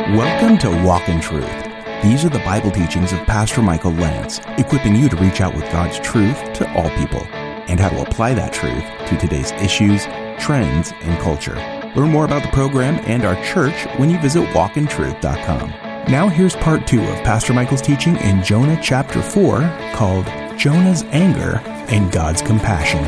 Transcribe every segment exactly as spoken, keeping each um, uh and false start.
Welcome to Walk in Truth. These are the Bible teachings of Pastor Michael Lance, equipping you to reach out with God's truth to all people and how to apply that truth to today's issues, trends, and culture. Learn more about the program and our church when you visit walk in truth dot com. Now here's part two of Pastor Michael's teaching in Jonah chapter four, called Jonah's Anger and God's Compassion.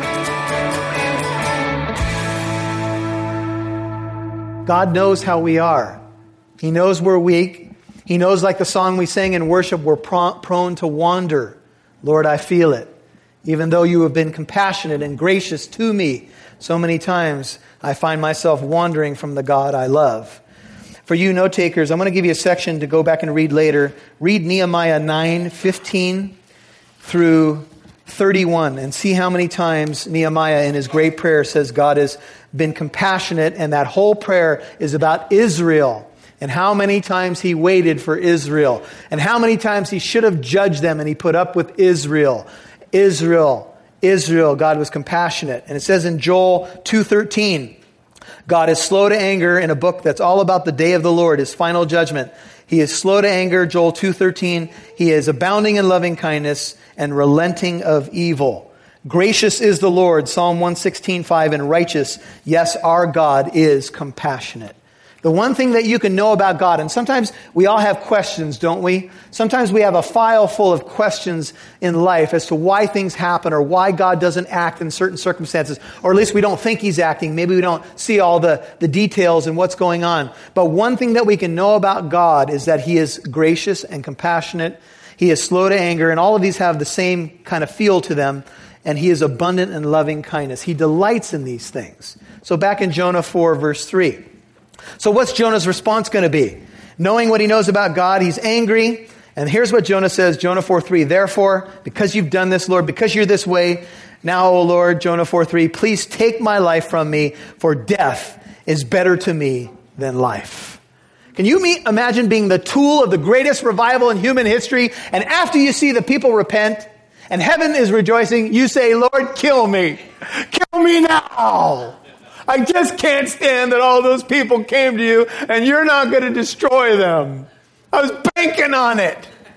God knows how we are. He knows we're weak. He knows, like the song we sang in worship, we're prone to wander. Lord, I feel it. Even though you have been compassionate and gracious to me, so many times I find myself wandering from the God I love. For you note takers, I'm going to give you a section to go back and read later. Read Nehemiah nine fifteen through thirty-one and see how many times Nehemiah in his great prayer says God has been compassionate, and that whole prayer is about Israel. And how many times he waited for Israel. And how many times he should have judged them and he put up with Israel. Israel, Israel, God was compassionate. And it says in Joel two thirteen, God is slow to anger, in a book that's all about the day of the Lord, his final judgment. He is slow to anger, Joel two thirteen. He is abounding in loving kindness and relenting of evil. Gracious is the Lord, Psalm one sixteen five, and righteous. Yes, our God is compassionate. The one thing that you can know about God, and sometimes we all have questions, don't we? Sometimes we have a file full of questions in life as to why things happen or why God doesn't act in certain circumstances. Or at least we don't think he's acting. Maybe we don't see all the, the details and what's going on. But one thing that we can know about God is that he is gracious and compassionate. He is slow to anger, and all of these have the same kind of feel to them. And he is abundant in loving kindness. He delights in these things. So back in Jonah four, verse three. So what's Jonah's response going to be? Knowing what he knows about God, he's angry. And here's what Jonah says, Jonah four three. Therefore, because you've done this, Lord, because you're this way, now, O Lord, Jonah four three, please take my life from me, for death is better to me than life. Can you meet, imagine being the tool of the greatest revival in human history, and after you see the people repent, and heaven is rejoicing, you say, Lord, kill me. Kill me now. I just can't stand that all those people came to you and you're not going to destroy them. I was banking on it.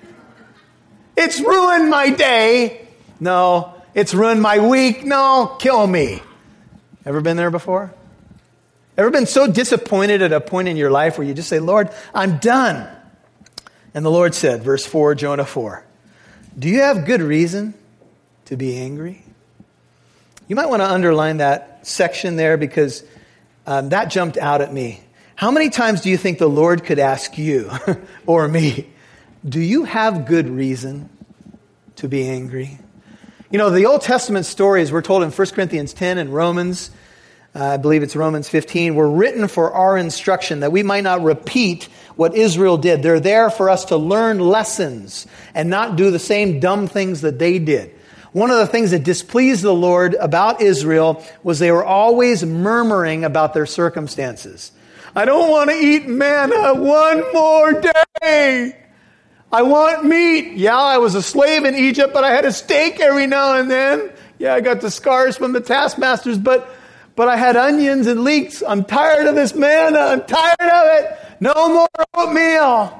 It's ruined my day. No, it's ruined my week. No, kill me. Ever been there before? Ever been so disappointed at a point in your life where you just say, Lord, I'm done. And the Lord said, verse four, Jonah four, do you have good reason to be angry? You might want to underline that section there because um, that jumped out at me. How many times do you think the Lord could ask you or me, do you have good reason to be angry? You know, the Old Testament stories we're told in First Corinthians ten and Romans, uh, I believe it's Romans fifteen, were written for our instruction, that we might not repeat what Israel did. They're there for us to learn lessons and not do the same dumb things that they did. One of the things that displeased the Lord about Israel was they were always murmuring about their circumstances. I don't want to eat manna one more day. I want meat. Yeah, I was a slave in Egypt, but I had a steak every now and then. Yeah, I got the scars from the taskmasters, but but I had onions and leeks. I'm tired of this manna. I'm tired of it. No more oatmeal.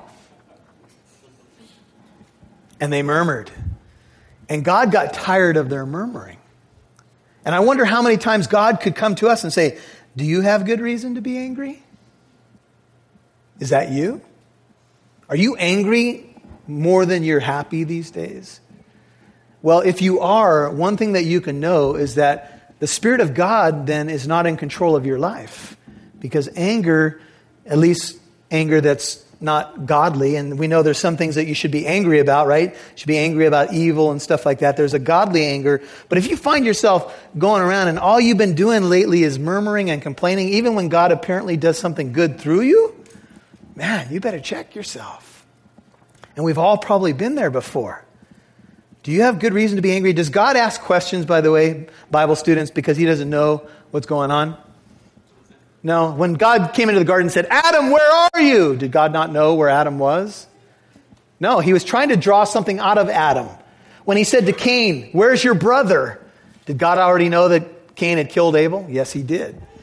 And they murmured. And God got tired of their murmuring. And I wonder how many times God could come to us and say, do you have good reason to be angry? Is that you? Are you angry more than you're happy these days? Well, if you are, one thing that you can know is that the Spirit of God then is not in control of your life. Because anger, at least anger that's not godly, and we know there's some things that you should be angry about, right? You should be angry about evil and stuff like that. There's a godly anger. But if you find yourself going around and all you've been doing lately is murmuring and complaining, even when God apparently does something good through you, man, you better check yourself. And we've all probably been there before. Do you have good reason to be angry? Does God ask questions, by the way, Bible students, because he doesn't know what's going on? No, when God came into the garden and said, Adam, where are you? Did God not know where Adam was? No, he was trying to draw something out of Adam. When he said to Cain, where's your brother? Did God already know that Cain had killed Abel? Yes, he did.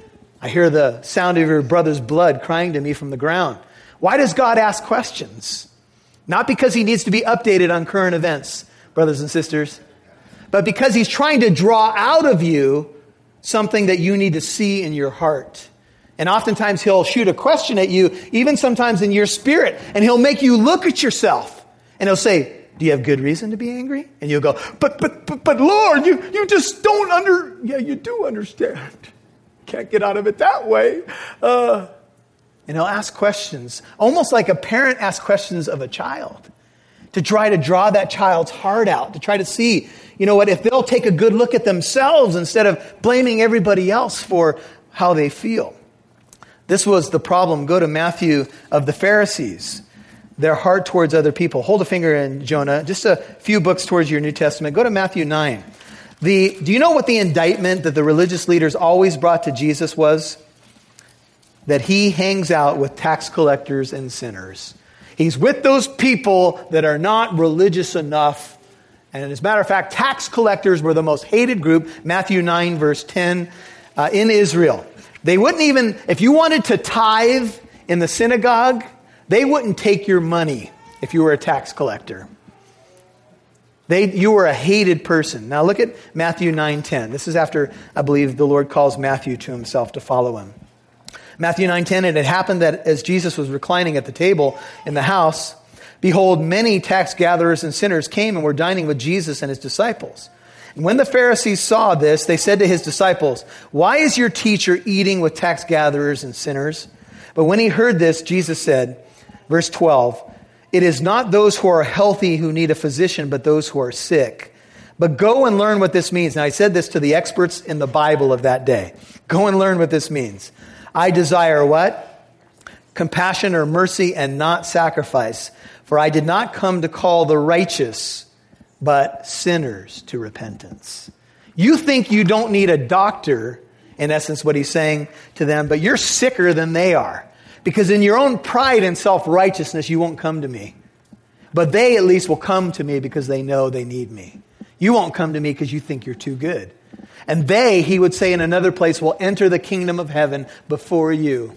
I hear the sound of your brother's blood crying to me from the ground. Why does God ask questions? Not because he needs to be updated on current events, brothers and sisters, but because he's trying to draw out of you something that you need to see in your heart. And oftentimes he'll shoot a question at you, even sometimes in your spirit, and he'll make you look at yourself. And he'll say, do you have good reason to be angry? And you'll go, but, but, but, but Lord, you, you just don't under, yeah, you do understand. Can't get out of it that way. Uh, and he'll ask questions, almost like a parent asks questions of a child, to try to draw that child's heart out, to try to see, you know what, if they'll take a good look at themselves instead of blaming everybody else for how they feel. This was the problem. Go to Matthew of the Pharisees. Their heart towards other people. Hold a finger in Jonah. Just a few books towards your New Testament. Go to Matthew nine. The, do you know what the indictment that the religious leaders always brought to Jesus was? That he hangs out with tax collectors and sinners. He's with those people that are not religious enough. And as a matter of fact, tax collectors were the most hated group. Matthew nine, verse ten, uh, in Israel. They wouldn't even, if you wanted to tithe in the synagogue, they wouldn't take your money if you were a tax collector. They, you were a hated person. Now look at Matthew nine ten. This is after, I believe, the Lord calls Matthew to himself to follow him. Matthew nine ten, and it happened that as Jesus was reclining at the table in the house, behold, many tax gatherers and sinners came and were dining with Jesus and his disciples. And when the Pharisees saw this, they said to his disciples, why is your teacher eating with tax gatherers and sinners? But when he heard this, Jesus said, verse twelve, it is not those who are healthy who need a physician, but those who are sick. But go and learn what this means. Now, I said this to the experts in the Bible of that day. Go and learn what this means. I desire what? Compassion or mercy and not sacrifice. For I did not come to call the righteous, but sinners to repentance. You think you don't need a doctor, in essence what he's saying to them, but you're sicker than they are. Because in your own pride and self-righteousness, you won't come to me. But they at least will come to me because they know they need me. You won't come to me because you think you're too good. And they, he would say in another place, will enter the kingdom of heaven before you.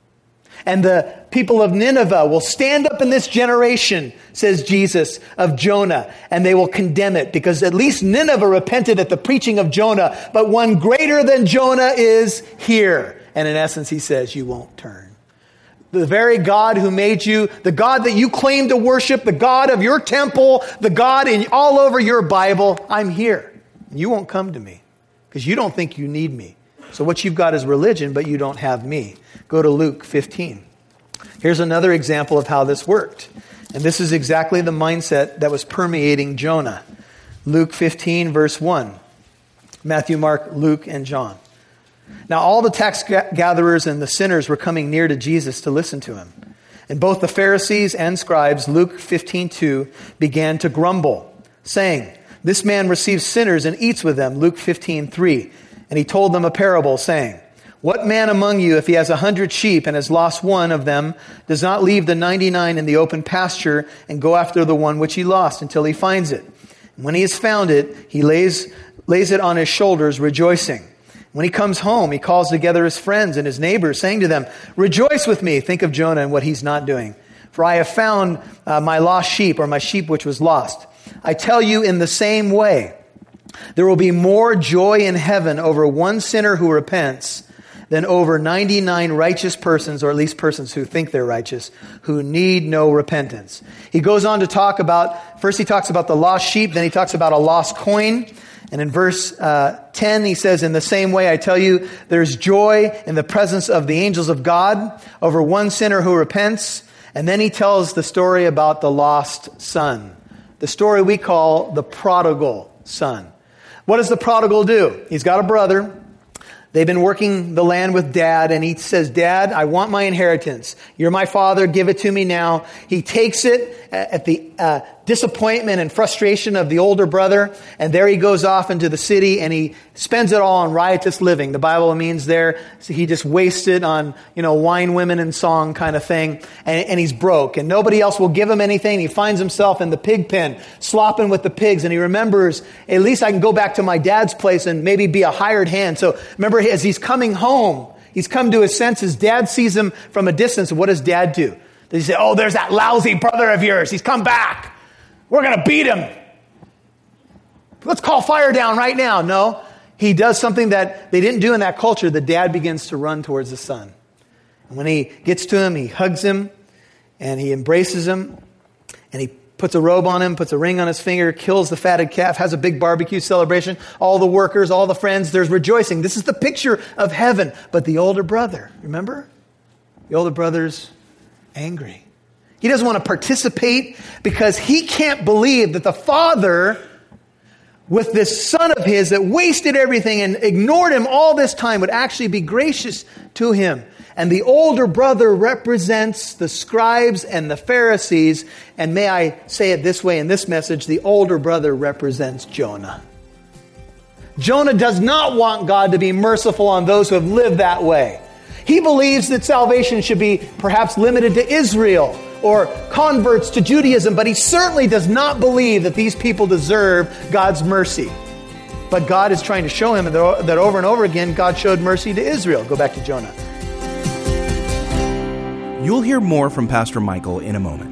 And the people of Nineveh will stand up in this generation, says Jesus, of Jonah, and they will condemn it, because at least Nineveh repented at the preaching of Jonah, but one greater than Jonah is here. And in essence, he says, you won't turn. The very God who made you, the God that you claim to worship, the God of your temple, the God in all over your Bible, I'm here. And you won't come to me because you don't think you need me. So what you've got is religion, but you don't have me. Go to Luke fifteen. Here's another example of how this worked. And this is exactly the mindset that was permeating Jonah. Luke fifteen, verse one. Matthew, Mark, Luke, and John. Now all the tax gatherers and the sinners were coming near to Jesus to listen to him. And both the Pharisees and scribes, Luke fifteen two, began to grumble, saying, this man receives sinners and eats with them, Luke fifteen three. And he told them a parable, saying, what man among you, if he has a hundred sheep and has lost one of them, does not leave the ninety-nine in the open pasture and go after the one which he lost until he finds it? And when he has found it, he lays, lays it on his shoulders, rejoicing. When he comes home, he calls together his friends and his neighbors, saying to them, rejoice with me. Think of Jonah and what he's not doing. For I have found uh, my lost sheep, or my sheep which was lost. I tell you, in the same way, there will be more joy in heaven over one sinner who repents than over ninety-nine righteous persons, or at least persons who think they're righteous, who need no repentance. He goes on to talk about, first he talks about the lost sheep, then he talks about a lost coin. And in verse uh, ten, he says, in the same way, I tell you, there's joy in the presence of the angels of God over one sinner who repents. And then he tells the story about the lost son, the story we call the prodigal son. What does the prodigal do? He's got a brother. They've been working the land with dad, and he says, Dad, I want my inheritance. You're my father. Give it to me now. He takes it at the uh, disappointment and frustration of the older brother, and there he goes off into the city, and he spends it all on riotous living. The Bible means there, so he just wasted on, you know, wine, women, and song kind of thing, and, and he's broke, and nobody else will give him anything. He finds himself in the pig pen, slopping with the pigs, and he remembers, at least I can go back to my dad's place and maybe be a hired hand. So remember, as he's coming home, He's come to his senses. Dad sees him from a distance. What does Dad do? Does he say, oh, there's that lousy brother of yours. He's come back. We're going to beat him. Let's call fire down right now. No, he does something that they didn't do in that culture. The dad begins to run towards the son. And when he gets to him, he hugs him and he embraces him and he puts a robe on him, puts a ring on his finger, kills the fatted calf, has a big barbecue celebration. All the workers, all the friends, there's rejoicing. This is the picture of heaven. But the older brother, remember? The older brother's angry. He doesn't want to participate because he can't believe that the father, with this son of his that wasted everything and ignored him all this time, would actually be gracious to him. And the older brother represents the scribes and the Pharisees. And may I say it this way in this message, the older brother represents Jonah. Jonah does not want God to be merciful on those who have lived that way. He believes that salvation should be perhaps limited to Israel or converts to Judaism, but he certainly does not believe that these people deserve God's mercy. But God is trying to show him that over and over again, God showed mercy to Israel. Go back to Jonah. You'll hear more from Pastor Michael in a moment.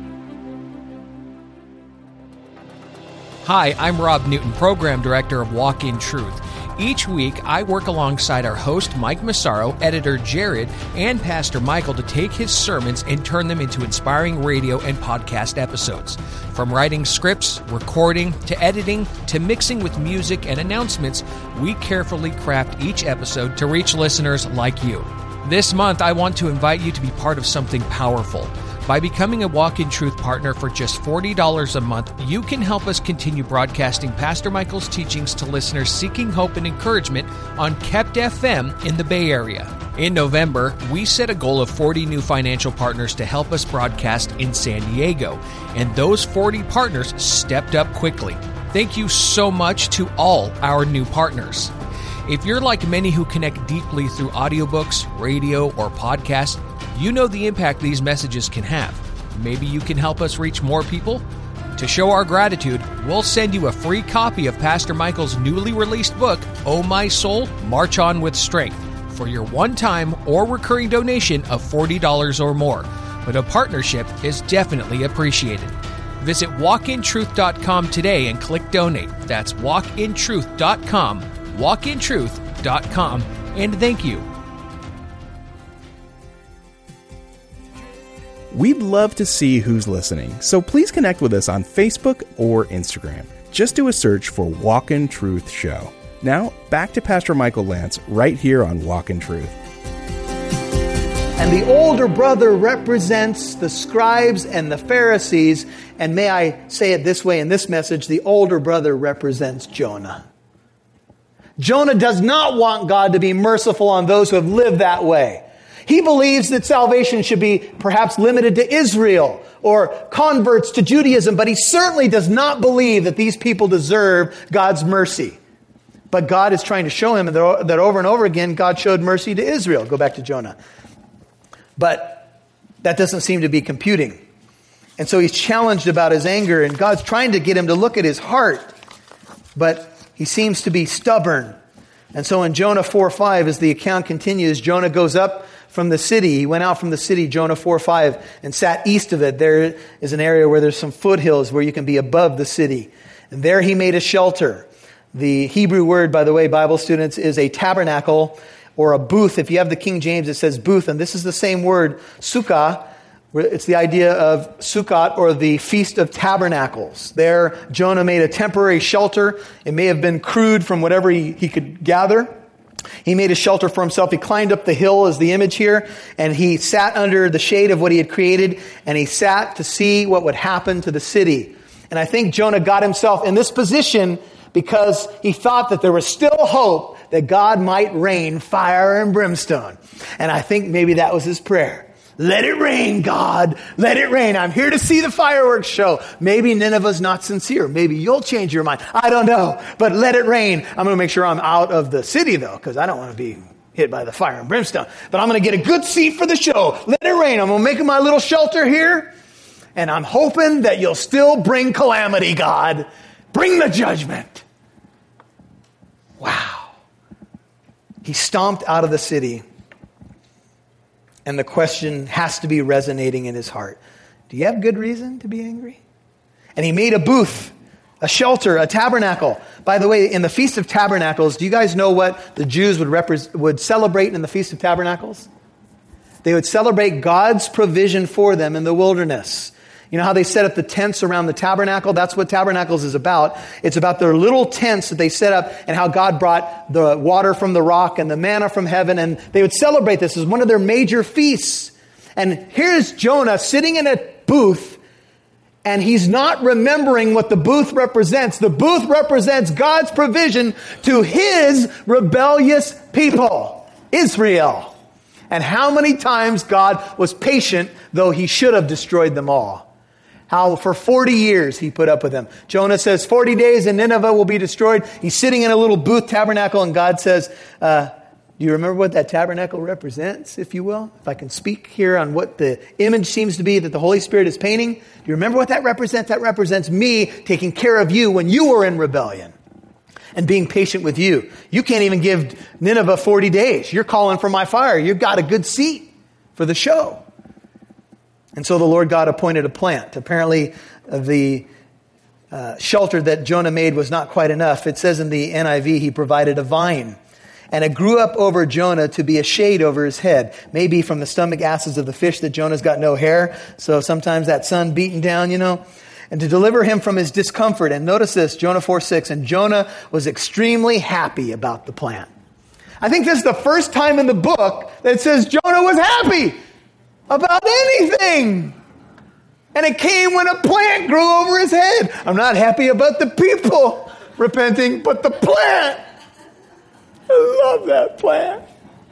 Hi, I'm Rob Newton, Program Director of Walk in Truth. Each week, I work alongside our host, Mike Massaro, editor Jared, and Pastor Michael to take his sermons and turn them into inspiring radio and podcast episodes. From writing scripts, recording, to editing, to mixing with music and announcements, we carefully craft each episode to reach listeners like you. This month, I want to invite you to be part of something powerful. By becoming a Walk in Truth partner for just forty dollars a month, you can help us continue broadcasting Pastor Michael's teachings to listeners seeking hope and encouragement on Kept F M in the Bay Area. In November, we set a goal of forty new financial partners to help us broadcast in San Diego, and those forty partners stepped up quickly. Thank you so much to all our new partners. If you're like many who connect deeply through audiobooks, radio, or podcasts, you know the impact these messages can have. Maybe you can help us reach more people? To show our gratitude, we'll send you a free copy of Pastor Michael's newly released book, Oh My Soul, March On With Strength, for your one-time or recurring donation of forty dollars or more. But a partnership is definitely appreciated. Visit walk in truth dot com today and click donate. That's walk in truth dot com, walk in truth dot com, and thank you. We'd love to see who's listening, so please connect with us on Facebook or Instagram. Just do a search for Walk in Truth Show. Now, back to Pastor Michael Lance right here on Walk in Truth. And the older brother represents the scribes and the Pharisees. And may I say it this way in this message, the older brother represents Jonah. Jonah does not want God to be merciful on those who have lived that way. He believes that salvation should be perhaps limited to Israel or converts to Judaism, but he certainly does not believe that these people deserve God's mercy. But God is trying to show him that over and over again, God showed mercy to Israel. Go back to Jonah. But that doesn't seem to be computing. And so he's challenged about his anger, and God's trying to get him to look at his heart. But he seems to be stubborn. And so in Jonah four five, as the account continues, Jonah goes up from the city. He went out from the city, Jonah four five, and sat east of it. There is an area where there's some foothills where you can be above the city. And there he made a shelter. The Hebrew word, by the way, Bible students, is a tabernacle or a booth. If you have the King James, it says booth. And this is the same word, sukkah. It's the idea of Sukkot, or the Feast of Tabernacles. There, Jonah made a temporary shelter. It may have been crude from whatever he, he could gather. He made a shelter for himself. He climbed up the hill, as the image here, and he sat under the shade of what he had created, and he sat to see what would happen to the city. And I think Jonah got himself in this position because he thought that there was still hope that God might rain fire and brimstone. And I think maybe that was his prayer. Let it rain, God. Let it rain. I'm here to see the fireworks show. Maybe Nineveh's not sincere. Maybe you'll change your mind. I don't know. But let it rain. I'm going to make sure I'm out of the city, though, because I don't want to be hit by the fire and brimstone. But I'm going to get a good seat for the show. Let it rain. I'm going to make my little shelter here. And I'm hoping that you'll still bring calamity, God. Bring the judgment. Wow. He stomped out of the city. And the question has to be resonating in his heart. Do you have good reason to be angry? And he made a booth, a shelter, a tabernacle. By the way, in the Feast of Tabernacles, do you guys know what the Jews would repre- would celebrate in the Feast of Tabernacles? They would celebrate God's provision for them in the wilderness. You know how they set up the tents around the tabernacle? That's what Tabernacles is about. It's about their little tents that they set up and how God brought the water from the rock and the manna from heaven. And they would celebrate this as one of their major feasts. And here's Jonah sitting in a booth, and he's not remembering what the booth represents. The booth represents God's provision to his rebellious people, Israel. And how many times God was patient, though he should have destroyed them all. How for forty years he put up with them. Jonah says forty days and Nineveh will be destroyed. He's sitting in a little booth tabernacle, and God says, uh, do you remember what that tabernacle represents, if you will? If I can speak here on what the image seems to be that the Holy Spirit is painting. Do you remember what that represents? That represents me taking care of you when you were in rebellion and being patient with you. You can't even give Nineveh forty days. You're calling for my fire. You've got a good seat for the show. And so the Lord God appointed a plant. Apparently, uh, the uh, shelter that Jonah made was not quite enough. It says in the N I V, he provided a vine. And it grew up over Jonah to be a shade over his head. Maybe from the stomach acids of the fish that Jonah's got no hair. So sometimes that sun beating down, you know. And to deliver him from his discomfort. And notice this, Jonah four six. And Jonah was extremely happy about the plant. I think this is the first time in the book that it says Jonah was happy about anything. And it came when a plant grew over his head. I'm not happy about the people repenting, but the plant. I love that plant.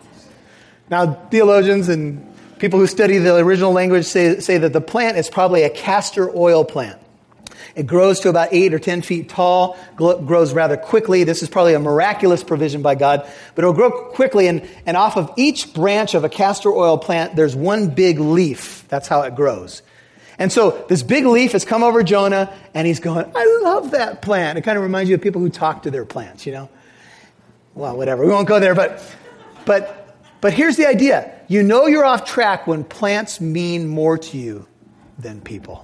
Now, theologians and people who study the original language say, say that the plant is probably a castor oil plant. It grows to about eight or ten feet tall, grows rather quickly. This is probably a miraculous provision by God, but it'll grow quickly. And, and off of each branch of a castor oil plant, there's one big leaf. That's how it grows. And so this big leaf has come over Jonah, and he's going, I love that plant. It kind of reminds you of people who talk to their plants, you know. Well, whatever. We won't go there, but but but here's the idea. You know you're off track when plants mean more to you than people.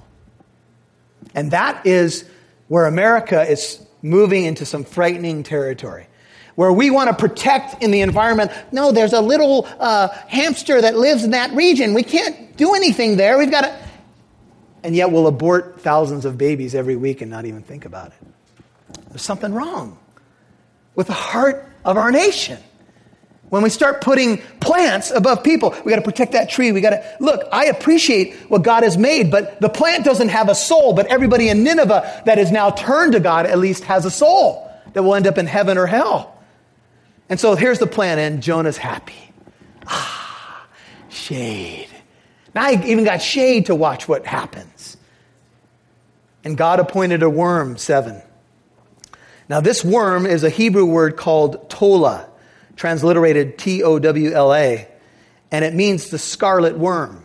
And that is where America is moving into some frightening territory, where we want to protect in the environment. No, there's a little uh, hamster that lives in that region. We can't do anything there. We've got to... And yet we'll abort thousands of babies every week and not even think about it. There's something wrong with the heart of our nation. When we start putting plants above people, we got to protect that tree. We got to look. I appreciate what God has made, but the plant doesn't have a soul. But everybody in Nineveh that is now turned to God at least has a soul that will end up in heaven or hell. And so here's the plan, and Jonah's happy. Ah, shade. Now I even got shade to watch what happens. And God appointed a worm, seven. Now this worm is a Hebrew word called tola, transliterated T O W L A, and it means the scarlet worm.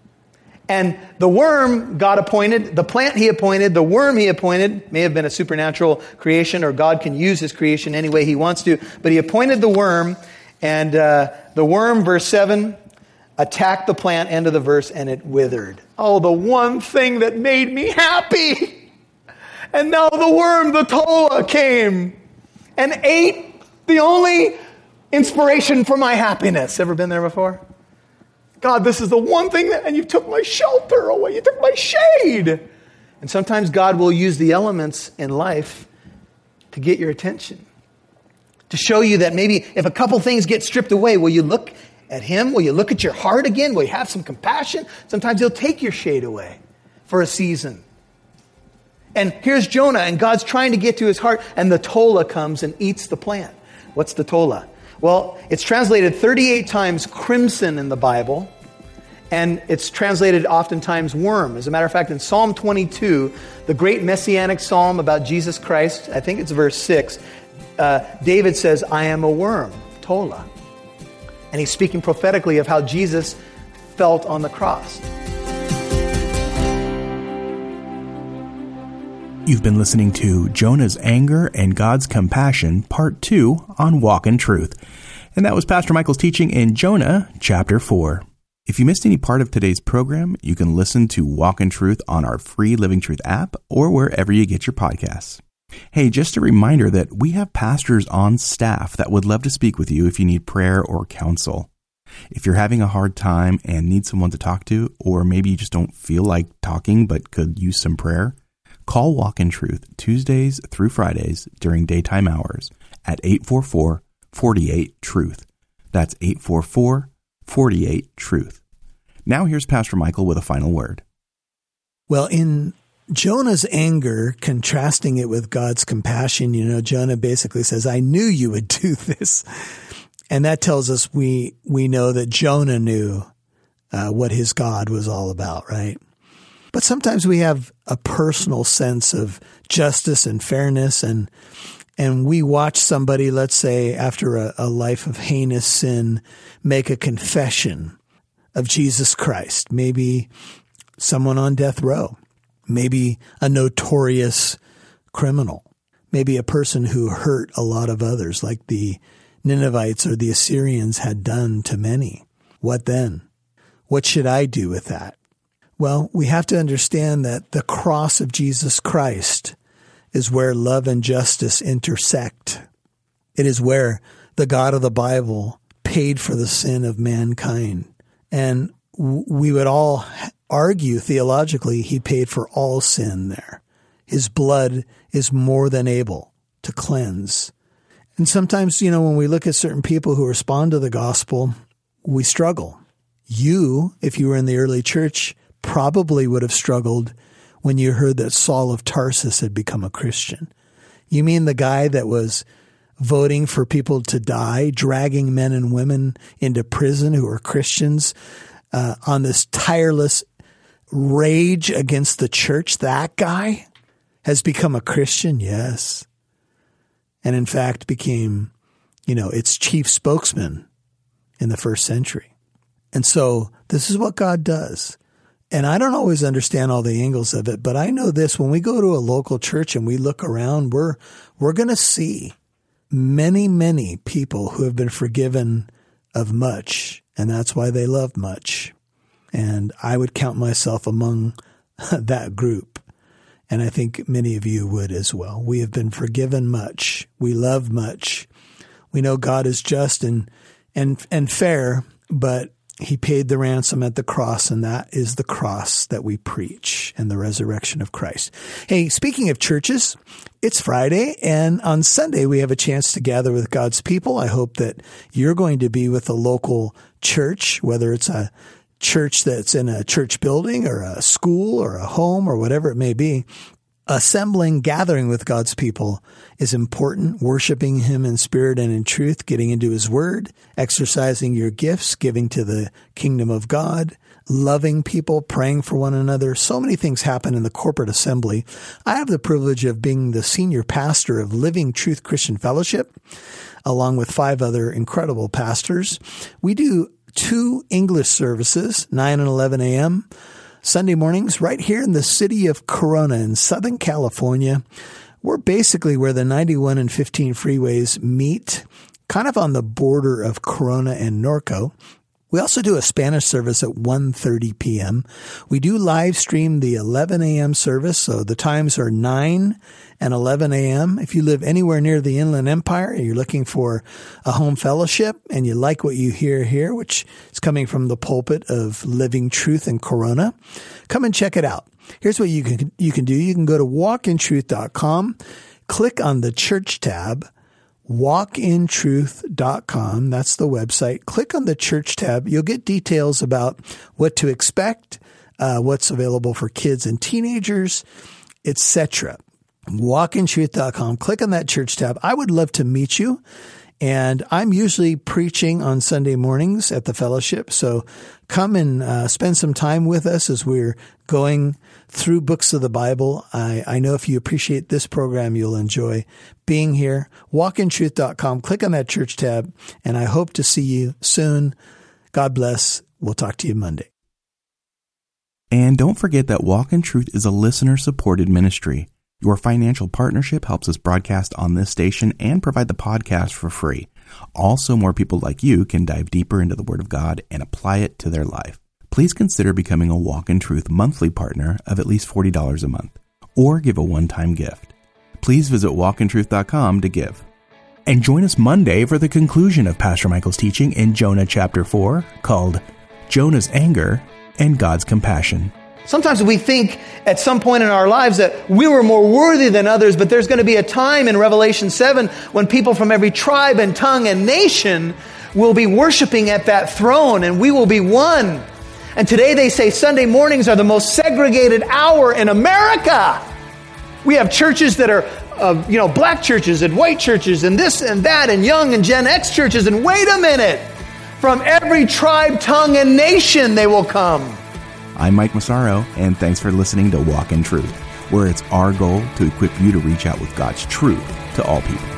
And the worm God appointed, the plant he appointed, the worm he appointed, may have been a supernatural creation, or God can use his creation any way he wants to, but he appointed the worm, and uh, the worm, verse seven, attacked the plant, end of the verse, and it withered. Oh, the one thing that made me happy! And now the worm, the tola, came and ate the only inspiration for my happiness. Ever been there before? God, this is the one thing that, and you took my shelter away. You took my shade. And sometimes God will use the elements in life to get your attention. To show you that maybe if a couple things get stripped away, will you look at him? Will you look at your heart again? Will you have some compassion? Sometimes he'll take your shade away for a season. And here's Jonah, and God's trying to get to his heart, and the tola comes and eats the plant. What's the tola? Well, it's translated thirty-eight times crimson in the Bible, and it's translated oftentimes worm. As a matter of fact, in Psalm twenty-two, the great messianic psalm about Jesus Christ, I think it's verse six, uh, David says, I am a worm, tola. And he's speaking prophetically of how Jesus felt on the cross. You've been listening to Jonah's Anger and God's Compassion, Part two on Walk in Truth. And that was Pastor Michael's teaching in Jonah, chapter four. If you missed any part of today's program, you can listen to Walk in Truth on our free Living Truth app or wherever you get your podcasts. Hey, just a reminder that we have pastors on staff that would love to speak with you if you need prayer or counsel. If you're having a hard time and need someone to talk to, or maybe you just don't feel like talking but could use some prayer, call Walk in Truth Tuesdays through Fridays during daytime hours at eight four four, four eight, truth. That's eight four four, four eight, truth. Now here's Pastor Michael with a final word. Well, in Jonah's anger, contrasting it with God's compassion, you know, Jonah basically says, I knew you would do this. And that tells us we we know that Jonah knew uh, what his God was all about, right? But sometimes we have a personal sense of justice and fairness, and and we watch somebody, let's say, after a, a life of heinous sin, make a confession of Jesus Christ. Maybe someone on death row, maybe a notorious criminal, maybe a person who hurt a lot of others, like the Ninevites or the Assyrians had done to many. What then? What should I do with that? Well, we have to understand that the cross of Jesus Christ is where love and justice intersect. It is where the God of the Bible paid for the sin of mankind. And we would all argue theologically he paid for all sin there. His blood is more than able to cleanse. And sometimes, you know, when we look at certain people who respond to the gospel, we struggle. You, if you were in the early church, probably would have struggled when you heard that Saul of Tarsus had become a Christian. You mean the guy that was voting for people to die, dragging men and women into prison who were Christians uh, on this tireless rage against the church? That guy has become a Christian? Yes. And in fact became, you know, its chief spokesman in the first century. And so this is what God does. And I don't always understand all the angles of it, but I know this: when we go to a local church and we look around, we're we're going to see many, many people who have been forgiven of much, and that's why they love much. And I would count myself among that group. And I think many of you would as well. We have been forgiven much. We love much. We know God is just and and and fair, but he paid the ransom at the cross, and that is the cross that we preach and the resurrection of Christ. Hey, speaking of churches, it's Friday, and on Sunday we have a chance to gather with God's people. I hope that you're going to be with a local church, whether it's a church that's in a church building or a school or a home or whatever it may be. Assembling, gathering with God's people is important. Worshiping him in spirit and in truth, getting into his word, exercising your gifts, giving to the kingdom of God, loving people, praying for one another. So many things happen in the corporate assembly. I have the privilege of being the senior pastor of Living Truth Christian Fellowship, along with five other incredible pastors. We do two English services, nine and eleven a.m., Sunday mornings, right here in the city of Corona in Southern California. We're basically where the ninety-one and fifteen freeways meet, kind of on the border of Corona and Norco. We also do a Spanish service at one thirty p.m. We do live stream the eleven a.m. service, so the times are nine and eleven a.m. If you live anywhere near the Inland Empire and you're looking for a home fellowship and you like what you hear here, which is coming from the pulpit of Living Truth in Corona, come and check it out. Here's what you can you can do. You can go to walk in truth dot com, click on the church tab, walk in truth dot com. That's the website. Click on the church tab. You'll get details about what to expect, uh, what's available for kids and teenagers, et cetera. walk in truth dot com. Click on that church tab. I would love to meet you. And I'm usually preaching on Sunday mornings at the fellowship. So come and uh, spend some time with us as we're going through books of the Bible. I, I know if you appreciate this program, you'll enjoy being here. walk in truth dot com. Click on that church tab. And I hope to see you soon. God bless. We'll talk to you Monday. And don't forget that Walk in Truth is a listener-supported ministry. Your financial partnership helps us broadcast on this station and provide the podcast for free. all so more people like you can dive deeper into the Word of God and apply it to their life. Please consider becoming a Walk in Truth monthly partner of at least forty dollars a month, or give a one-time gift. Please visit walk in truth dot com to give. And join us Monday for the conclusion of Pastor Michael's teaching in Jonah chapter four, called Jonah's Anger and God's Compassion. Sometimes we think at some point in our lives that we were more worthy than others, but there's going to be a time in Revelation seven when people from every tribe and tongue and nation will be worshiping at that throne, and we will be one. And today they say Sunday mornings are the most segregated hour in America. We have churches that are, uh, you know, black churches and white churches and this and that and young and Gen X churches. And wait a minute, from every tribe, tongue, and nation they will come. I'm Mike Massaro, and thanks for listening to Walk in Truth, where it's our goal to equip you to reach out with God's truth to all people.